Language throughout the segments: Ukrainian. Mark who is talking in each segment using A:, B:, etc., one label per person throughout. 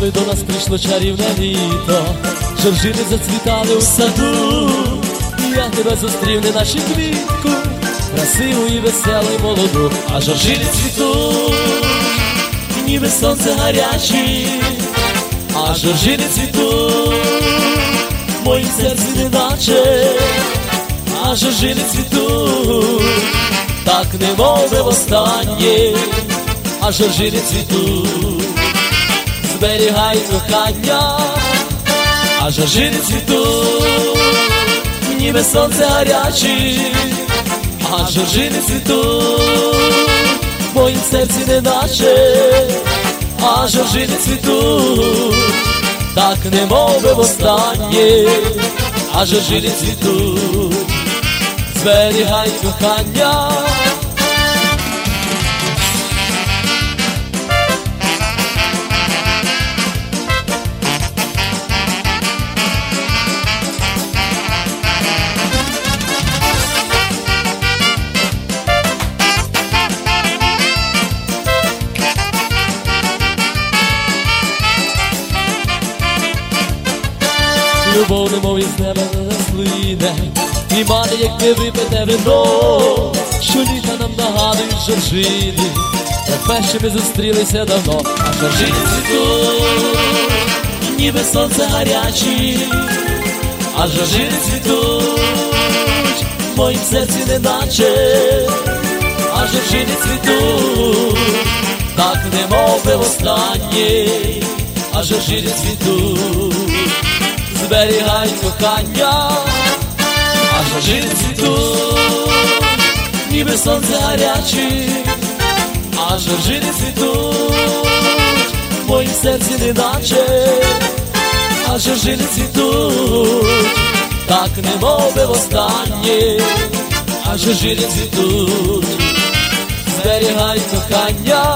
A: коли до нас прийшло чарівне літо, жоржини зацвітали у саду, і я тебе зустрів, неначе квітку, красиву і веселу, і молоду. А жоржини цвітуть, ніби сонце гаряче, а жоржини цвітуть в моїм серці неначе, а жоржини цвітуть, так немов востаннє, а жоржини цвітуть, зберігай кохання, а жоржини цвітуть, ніби сонце гаряче, а жоржини цвітуть в моїм серці неначе, а жоржини цвітуть, так немов востаннє, а жоржини цвітуть, зберігай кохання. Любов немов із неба заслине, і мане, як не випите вино, що літа нам нагадують жоржини, як перші ми зустрілися давно. А жоржини цвітуть, ніби сонце гаряче, а жоржини цвітуть в моїм серці неначе, а жоржини цвітуть, так немов востаннє, а жоржини цвітуть, зберігай кохання, а жоржини цвітуть, ніби сонце гаряче, а жоржини цвітуть в моїм серці неначе, а жоржини цвітуть, так немов востаннє, а жоржини цвітуть, зберігай кохання.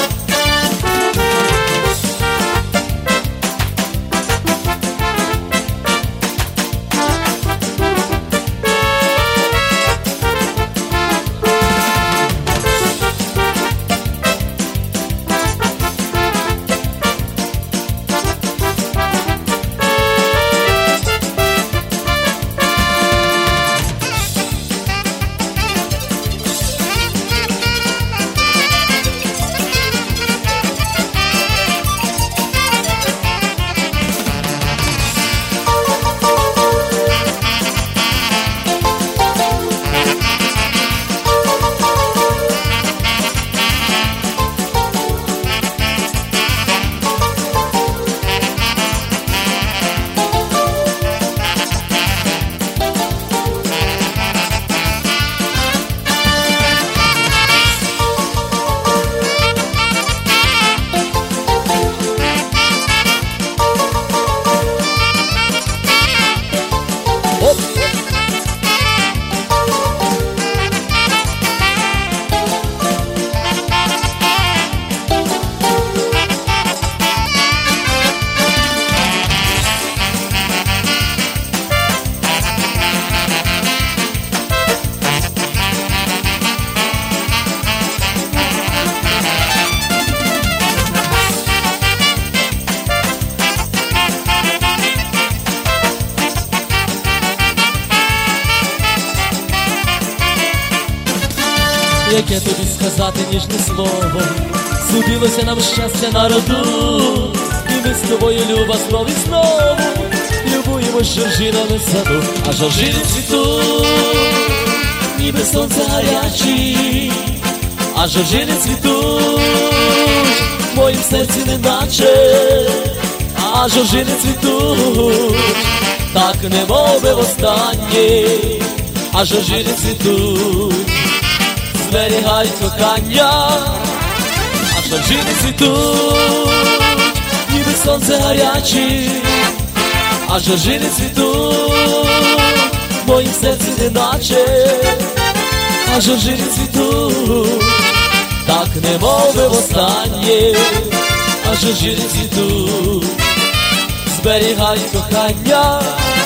A: Яке тобі сказати ніжне слово, судилося нам щастя на роду, і ми з тобою, люба, знов і знову любуємось жоржинами в саду. А жоржини цвітуть, ніби сонце гаряче, а жоржини цвітуть в моїм серці неначе, а жоржини цвітуть, так немов востаннє, а жоржини цвітуть, зберігай кохання, а жоржини цвітуть, ніби сонце гаряче, а жоржини цвітуть в моїм серці неначе, а жоржини цвітуть, так немов востаннє, а жоржини цвітуть, зберігай кохання.